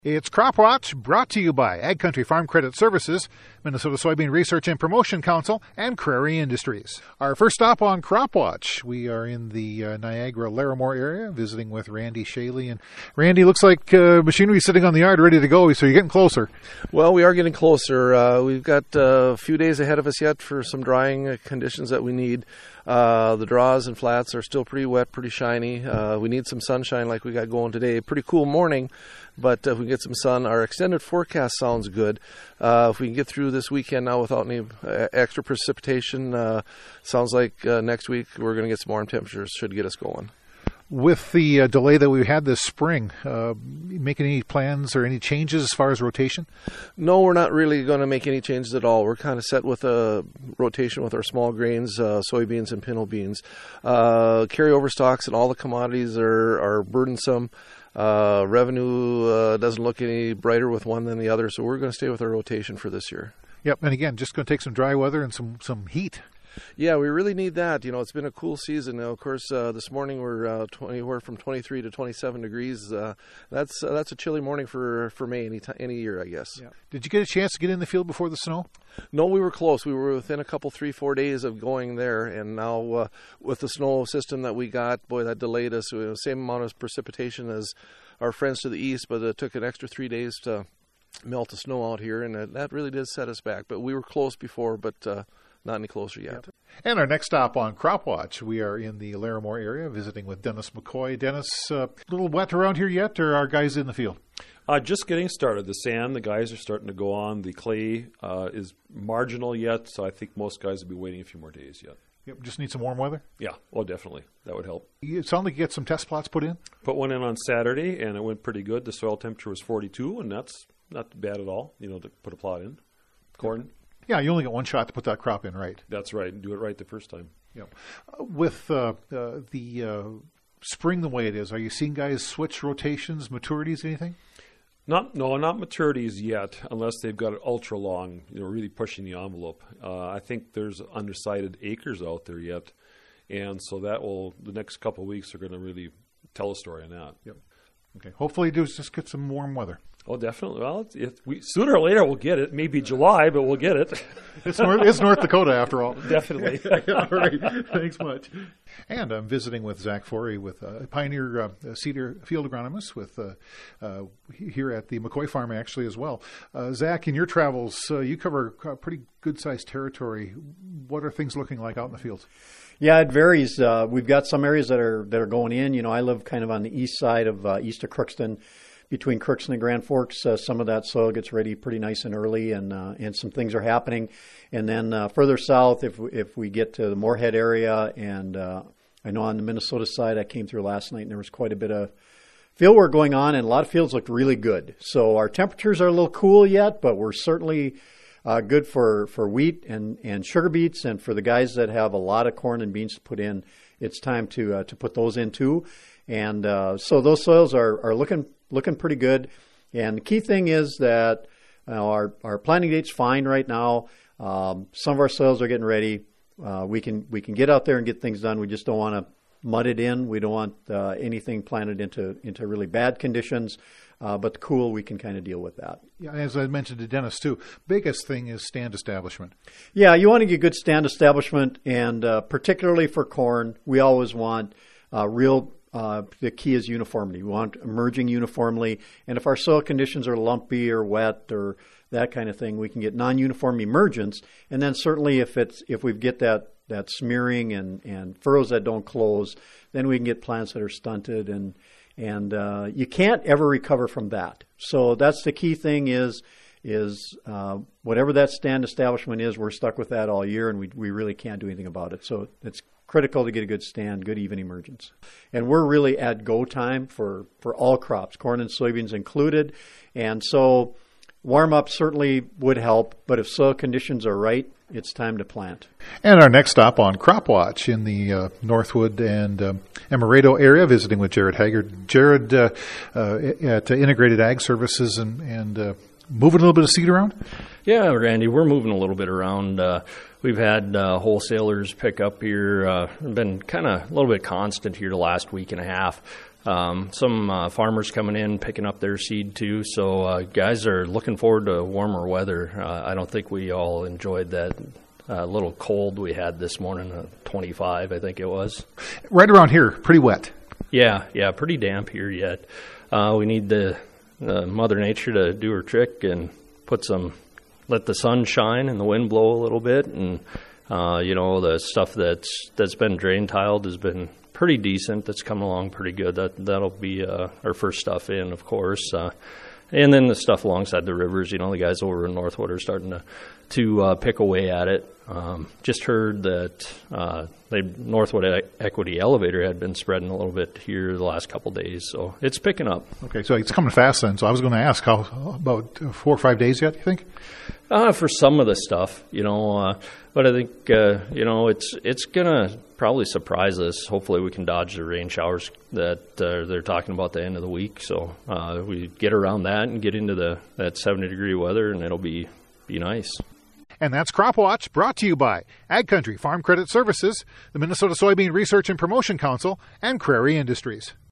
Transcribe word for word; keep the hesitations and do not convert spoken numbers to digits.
It's Crop Watch, brought to you by Ag Country Farm Credit Services, Minnesota Soybean Research and Promotion Council, and Crary Industries. Our first stop on Crop Watch, we are in the uh, Niagara-Larimore area, visiting with Randy Shaley. And Randy, looks like uh, machinery sitting on the yard ready to go, so you're getting closer. Well, we are getting closer. Uh, we've got uh, a few days ahead of us yet for some drying conditions that we need. Uh, the draws and flats are still pretty wet, pretty shiny. Uh, we need some sunshine like we got going today. Pretty cool morning, but uh, if we get some sun, our extended forecast sounds good. Uh, if we can get through this weekend now without any uh, extra precipitation, uh, sounds like uh, next week we're going to get some warm temperatures. Should get us going. With the uh, delay that we had this spring, uh, making any plans or any changes as far as rotation? No, we're not really going to make any changes at all. We're kind of set with a rotation with our small grains, uh, soybeans and pinto beans. Uh, carryover stocks and all the commodities are, are burdensome. Uh, revenue uh, doesn't look any brighter with one than the other, so we're going to stay with our rotation for this year. Yep, and again, just going to take some dry weather and some, some heat. Yeah, we really need that. You know, it's been a cool season. Now, of course, uh, this morning we're uh, anywhere from twenty-three to twenty-seven degrees. Uh, that's uh, that's a chilly morning for, for May any, t- any year, I guess. Yeah. Did you get a chance to get in the field before the snow? No, we were close. We were within a couple, three, four days of going there. And now uh, with the snow system that we got, boy, that delayed us. We had the same amount of precipitation as our friends to the east, but it took an extra three days to melt the snow out here. And uh, that really did set us back. But we were close before, but... Uh, Not any closer yet. And our next stop on Crop Watch, we are in the Larimore area visiting with Dennis McCoy. Dennis, uh, a little wet around here yet, or are guys in the field? Uh, just getting started. The sand, the guys are starting to go on. The clay uh, is marginal yet, so I think most guys will be waiting a few more days yet. Yep, just need some warm weather? Yeah, well, definitely. That would help. It sounds like you get some test plots put in? Put one in on Saturday, and it went pretty good. The soil temperature was forty-two, and that's not bad at all, you know, to put a plot in. Corn. Yep. Yeah, you only get one shot to put that crop in, right? That's right. Do it right the first time. Yeah. Uh, with uh, uh, the uh, spring the way it is, are you seeing guys switch rotations, maturities, anything? Not, no, not maturities yet, unless they've got it ultra long, you know, really pushing the envelope. Uh, I think there's undecided acres out there yet, and so that will, the next couple of weeks are going to really tell a story on that. Yep. Okay. Hopefully, do is just get some warm weather. Oh, definitely. Well, if we sooner or later we'll get it. Maybe July, but we'll get it. It's North, it's North Dakota after all. Definitely. All right. Thanks much. And I'm visiting with Zach Forey, with uh, Pioneer uh, Cedar Field Agronomist, with uh, uh, here at the McCoy Farm actually as well. Uh, Zach, in your travels, uh, you cover a pretty good-sized territory. What are things looking like out in the fields? Yeah, it varies. Uh, we've got some areas that are that are going in. You know, I live kind of on the east side of uh, east of Crookston. Between Crookston and Grand Forks, uh, some of that soil gets ready pretty nice and early, and uh, and some things are happening. And then uh, further south, if if we get to the Moorhead area, and uh, I know on the Minnesota side, I came through last night, and there was quite a bit of field work going on, and a lot of fields looked really good. So our temperatures are a little cool yet, but we're certainly uh, good for, for wheat and, and sugar beets, and for the guys that have a lot of corn and beans to put in, it's time to uh, to put those in too. And uh, so those soils are, are looking looking pretty good. And the key thing is that uh, our our planting date's fine right now. Um, some of our soils are getting ready. Uh, we can we can get out there and get things done. We just don't want to mud it in. We don't want uh, anything planted into into really bad conditions. Uh, but the cool, we can kind of deal with that. Yeah, as I mentioned to Dennis too, biggest thing is stand establishment. Yeah, you want to get good stand establishment, and uh, particularly for corn, we always want uh, real. Uh, the key is uniformity. We want emerging uniformly, and if our soil conditions are lumpy or wet or that kind of thing, we can get non-uniform emergence. And then certainly if it's if we get that that smearing and, and furrows that don't close, then we can get plants that are stunted, and and uh, you can't ever recover from that. So that's the key thing is is uh, whatever that stand establishment is, we're stuck with that all year, and we we really can't do anything about it. So it's critical to get a good stand, good even emergence. And we're really at go time for, for all crops, corn and soybeans included. And so warm-up certainly would help, but if soil conditions are right, it's time to plant. And our next stop on Crop Watch in the uh, Northwood and um, Emerado area, visiting with Jared Haggard. Jared uh, uh, at uh, Integrated Ag Services, and, and uh, moving a little bit of seed around? Yeah, Randy, we're moving a little bit around. Uh, we've had uh, wholesalers pick up here, uh, been kind of a little bit constant here the last week and a half. Um, some uh, farmers coming in picking up their seed too. So uh, guys are looking forward to warmer weather. Uh, I don't think we all enjoyed that uh, little cold we had this morning, uh, twenty-five I think it was. Right around here, pretty wet. Yeah, yeah, pretty damp here yet. Uh, we need the uh, Mother Nature to do her trick and put some, let the sun shine and the wind blow a little bit, and uh, you know, the stuff that's that's been drain tiled has been pretty decent. That's coming along pretty good. That that'll be uh, our first stuff in, of course, uh, and then the stuff alongside the rivers. You know, the guys over in Northwood are starting to to uh, pick away at it. Um, just heard that uh, they Northwood e- Equity Elevator had been spreading a little bit here the last couple of days, so it's picking up. Okay, so it's coming fast then. So I was going to ask, how about four or five days yet, you think? Uh, for some of the stuff, you know, uh, but I think, uh, you know, it's it's going to probably surprise us. Hopefully we can dodge the rain showers that uh, they're talking about the end of the week. So uh, we get around that and get into the that seventy degree weather, and it'll be, be nice. And that's Crop Watch, brought to you by Ag Country Farm Credit Services, the Minnesota Soybean Research and Promotion Council, and Crary Industries.